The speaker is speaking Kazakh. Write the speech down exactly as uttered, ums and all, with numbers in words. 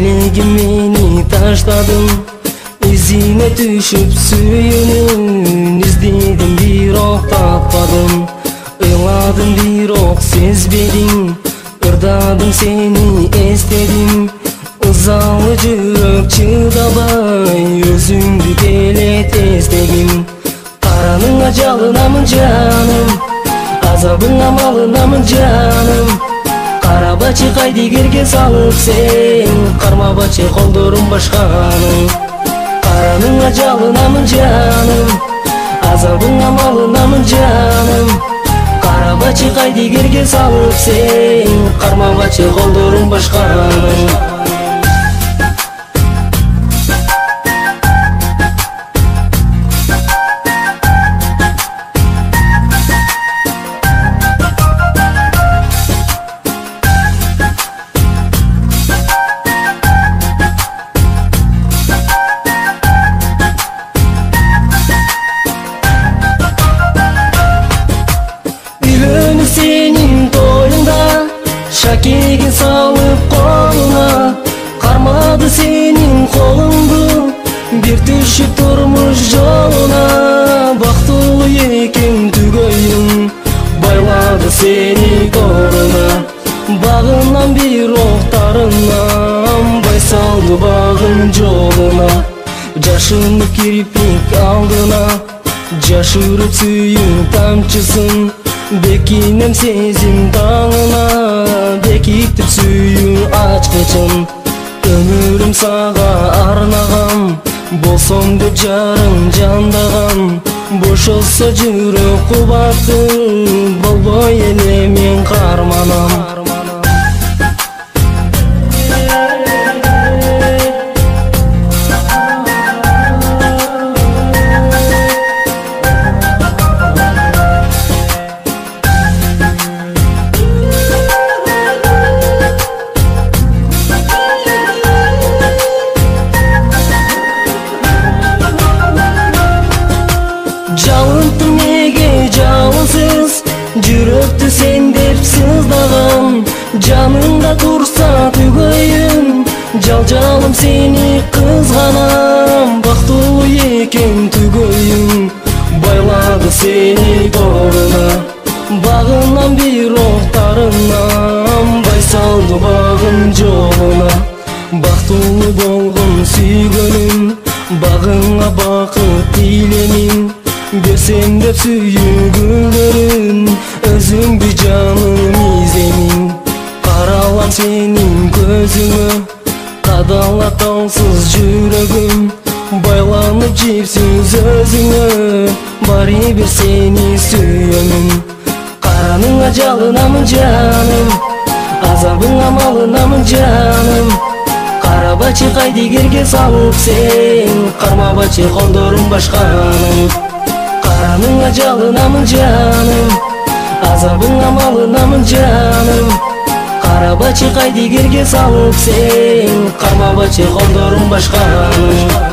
элегим мени таштадым, изине түшүп сүйүүнүн издедим, бирок таппадым. Ыйладым, бирок сезбедиң, ырдадым, сени эстедим. Ызалы жүрөк чыдабай, өзүңдү келет эстегим. Караныңа жалынамын жаным, азабыңа малынамын жаным. Карабачы кайдыгерге салып сен, кармабачы колдорум башканың. Караныңа жалынамын жаным, азабыңа малынамын жаным. Карабачы кайдыгерге салып сен, кармабачы колдорум башканың. Senin toyunda şakegin salıp koluna, karmadı senin kolundu bir düşüp durmuş yoluna. Baktulu ekin tügöyün, bayladı seni doğruna. Bağından bir oktarından, bay saldı bağın yoluna. Jaşını kirpik aldına, jaşırıp suyun tamçısın. Bekinem sezim dağına, bekitip suyun açkычын. Ömürüm sağa arnagam, bolsam деп жарым жандагам. Бошолсо жүрөк кубаты, болбой эле мен карманам. Жалындым неге жалынсыз, жүрөктү сен деп сыздагам. Жаныңда турса түгөйүн, жал-жалым сени кызганам. Бактылуу экен түгөйүн, байлады сени торуна. Багынан бир октарынан, бай салды багын жолуна. Бактылуу болгон сүйгөнүм, багыңа бакыт тилемин. Берсем деп сүйгүлөрүн, өзүңдү жаным иземин. Каралам сенин көзүңө, кадалат талсыз жүрөгүм. Байланып жипсиз өзүңө, баары бир сени сүйөмүн. Караныңа жалынамын жаным, азабыңа малынамын жаным. Карабачы кайдыгерге салып сен, кармабачы колдорум башканың. Караныңа жалынамын жаным, азабыңа малынамын жаным. Карабачы кайдыгерге салып сен, кармабачы колдорум башканың.